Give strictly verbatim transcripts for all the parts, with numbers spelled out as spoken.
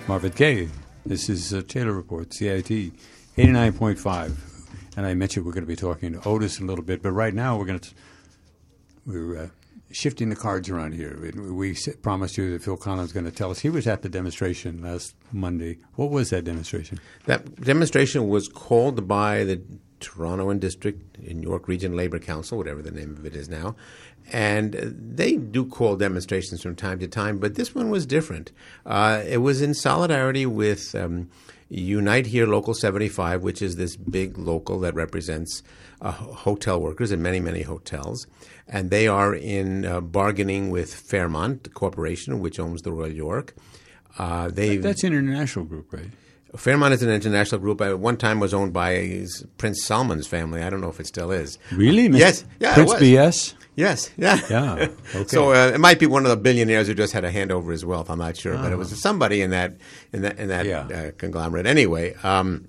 Marvin Gaye. This is uh, Taylor Report, C I T eighty-nine point five. And I mentioned we're going to be talking to Otis in a little bit, but right now we're going to we're uh, shifting the cards around here. We, we promised you that Phil Collins is going to tell us. He was at the demonstration last Monday. What was that demonstration? That demonstration was called by the Toronto and District in York Region Labor Council, whatever the name of it is now. And they do call demonstrations from time to time, but this one was different. Uh, it was in solidarity with um, Unite Here Local seventy-five, which is this big local that represents uh, hotel workers in many, many hotels. And they are in uh, bargaining with Fairmont Corporation, which owns the Royal York. Uh, they That's an international group, right? Fairmont is an international group. At one time was owned by Prince Salman's family. I don't know if it still is. Really? Yes. Yeah, Prince it was. B S? Yes. Yeah. Yeah. Okay. So uh, it might be one of the billionaires who just had to hand over his wealth. I'm not sure, Oh. but it was somebody in that in that in that Yeah. uh, conglomerate. Anyway, um,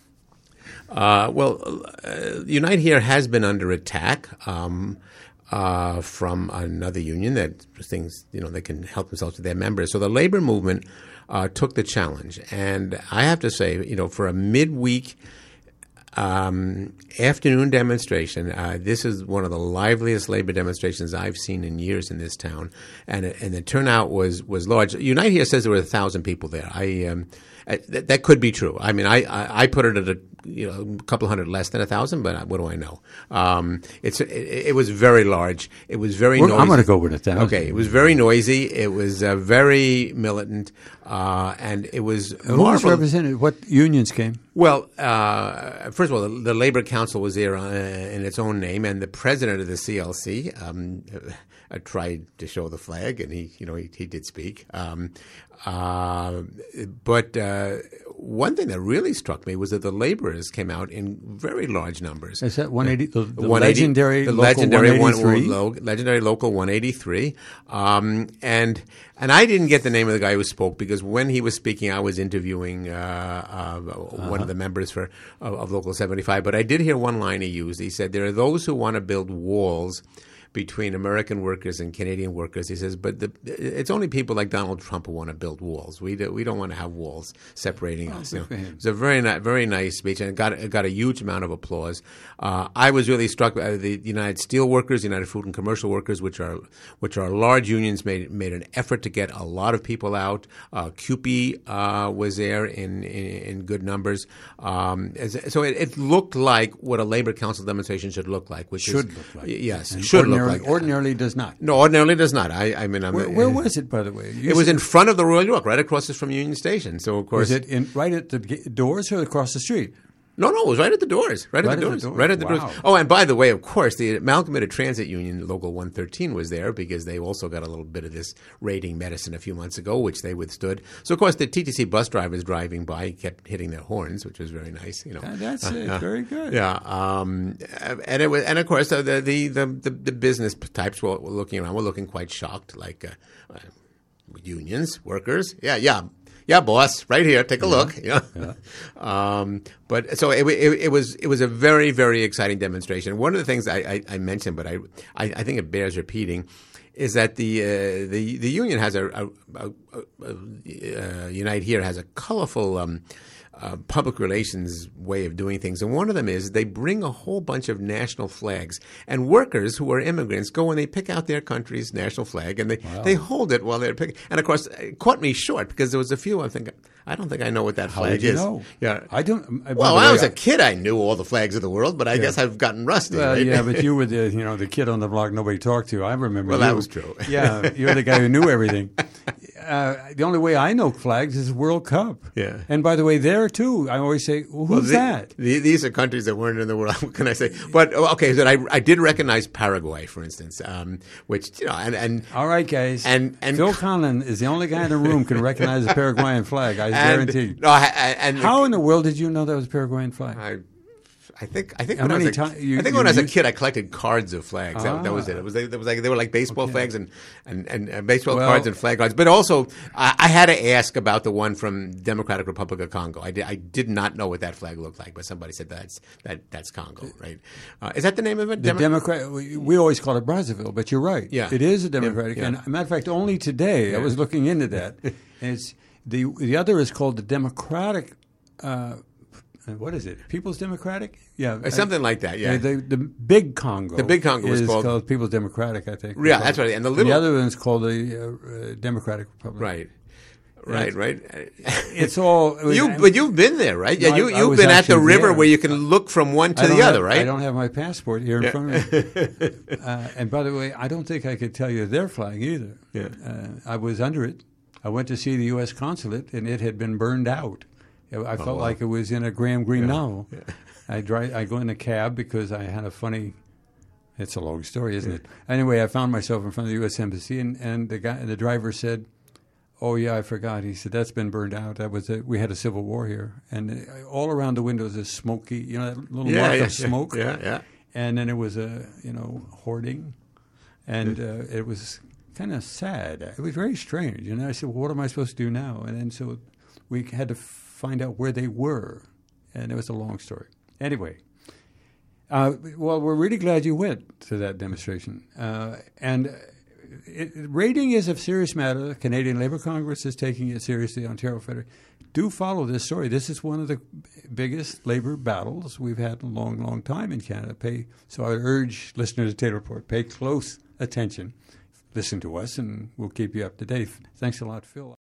uh, well, uh, Unite Here has been under attack. Um, Uh, from another union that things, you know, they can help themselves to their members. So the labor movement uh, took the challenge. And I have to say, you know, for a midweek um, afternoon demonstration, uh, this is one of the liveliest labor demonstrations I've seen in years in this town. And, and the turnout was, was large. Unite Here says there were a thousand people there. I um, I, that, that could be true. I mean, I, I, I put it at a you know a couple hundred less than a thousand, but what do I know? Um, it's it, it was very large. It was very Well, noisy. I'm going to go with a thousand. Okay, it was very noisy. It was uh, very militant, uh, and it was Who was marvelous. represented? What unions came? Well, uh, first of all, the, the Labor Council was there uh, in its own name, and the president of the C L C um, uh, tried to show the flag, and he, you know, he, he did speak. Um, uh, but uh, one thing that really struck me was that the laborers came out in very large numbers. Is that one eighty? The, the one eighty legendary the local legendary one eighty-three? One, lo, legendary local one eighty-three, um, and and I didn't get the name of the guy who spoke because when he was speaking, I was interviewing uh, uh, uh-huh. one of the members for of, of Local seventy-five. But I did hear one line he used. He said, "There are those who want to build walls between American workers and Canadian workers." He says, but the, it's only people like Donald Trump who want to build walls. We do, we don't want to have walls separating oh, us. You know? It was a very ni- very nice speech, and it got it got a huge amount of applause. Uh, I was really struck by the United Steel Workers, United Food and Commercial Workers, which are which are large unions, made made an effort to get a lot of people out. Uh, C U P E uh, was there in, in, in good numbers. Um, so it, it looked like what a Labor Council demonstration should look like, which should is, look like. Yes, And should ordinary, look like. Ordinarily does not. No, ordinarily does not. I, I mean, I'm, Where, where was it, by the way? You it was said- in front of the Royal York, right across from Union Station. So of course, Was it in right at the ga- doors or across the street? No, no, it was right at the doors. Right, Right at the at doors. the doors. Right at the Wow. doors. Oh, and by the way, of course, the Amalgamated Transit Union, Local one thirteen, was there because they also got a little bit of this raiding medicine a few months ago, which they withstood. So, of course, the T T C bus drivers driving by kept hitting their horns, which was very nice. You know, Uh, that's it. Uh, Very good. Yeah, um, and it was, and of course, uh, the, the the the the business types were, were looking around. Were looking quite shocked, like uh, uh, unions, workers. Yeah, yeah. Yeah, boss, right here. Take a Yeah. look. Yeah. Yeah. Um, but so it, it, it was it was a very, very exciting demonstration. One of the things I, I, I mentioned, but I, I I think it bears repeating, is that the uh, the the union has a, a, a, a, a uh, Unite Here has a colorful um, uh, public relations way of doing things, and one of them is they bring a whole bunch of national flags, and workers who are immigrants go and they pick out their country's national flag and they, Wow. they hold it while they're picking. And of course, it caught me short because there was a few I think I don't think I know what that How flag did you is. know? Yeah, I don't. By well, the when I way, was a kid, I knew all the flags of the world, but I Yeah. guess I've gotten rusty. Well, right? yeah, but you were the you know the kid on the block nobody talked to. I remember. Well, you. that was true. Yeah, you're the guy who knew everything. Uh, the only way I know flags is World Cup. Yeah. And by the way, there too, I always say, well, Well, who's the- that? the- these are countries that weren't in the world. What can I say? But oh, okay, so I, I did recognize Paraguay, for instance, um, which you know, and and All right, guys. And- and- Phil Conlon is the only guy in the room can recognize the Paraguayan flag. I and, guarantee. No, I, I- and How in the world did you know that was a Paraguayan flag? I, I think I think How when I was many a, ti- you- I think you when I was a used- kid, I collected cards of flags. That, that was it. Ah. It was they, that was like they were like baseball Okay. flags and and, and, and baseball Well- cards and flag cards. But also, I, I had to ask about the one from Democratic Republic of Congo. I did, I did not know what that flag looked like, but somebody said that's that that's Congo, right? Uh, is that the name of it? The Demo- Democrat, we, we always call it Brazzaville, but you're right. Yeah. It is a Democratic. Yeah, yeah. And a matter of fact, only today I was looking into that. And it's The the other is called the Democratic. Uh, what is it? People's Democratic? Yeah, Uh, Something like that, yeah. The, the, the big Congo. The big Congo is is called- People's Democratic, I think. Yeah, that's right. And the little- the other one's called the uh, uh, Democratic Republic. Right. Right, right. It's all. You, but you've been there, right? Yeah, No, you I- I you've was been at the actually river there. where you can look from one to I don't the have- other, right? I don't have my passport here in Yeah. front of me. uh, and by the way, I don't think I could tell you their flag either. Yeah. Uh, I was under it. I went to see the U S consulate, and it had been burned out. I felt wow. like it was in a Graham Greene Yeah. novel. Yeah. I drive. I go in a cab because I had a funny. It's a long story, isn't it? Anyway, I found myself in front of the U S embassy, and, and the guy, the driver said, "Oh yeah, I forgot." He said, "That's been burned out. That was a, we had a civil war here, and uh, all around the windows is smoky. You know, that little Yeah, mark yeah, of smoke. yeah, yeah. And then it was a you know hoarding, and uh, it was kind of sad. It was very strange. And I said, "Well, what am I supposed to do now?" And then so we had to find out where they were, and it was a long story. Anyway. Uh, well, we're really glad you went to that demonstration. Uh, and it, raiding is a serious matter. The Canadian Labour Congress is taking it seriously. Ontario Federation. Do follow this story. This is one of the biggest labour battles we've had in a long, long time in Canada. Pay So I would urge listeners to Taylor Report, pay close attention. Listen to us, and we'll keep you up to date. Thanks a lot, Phil.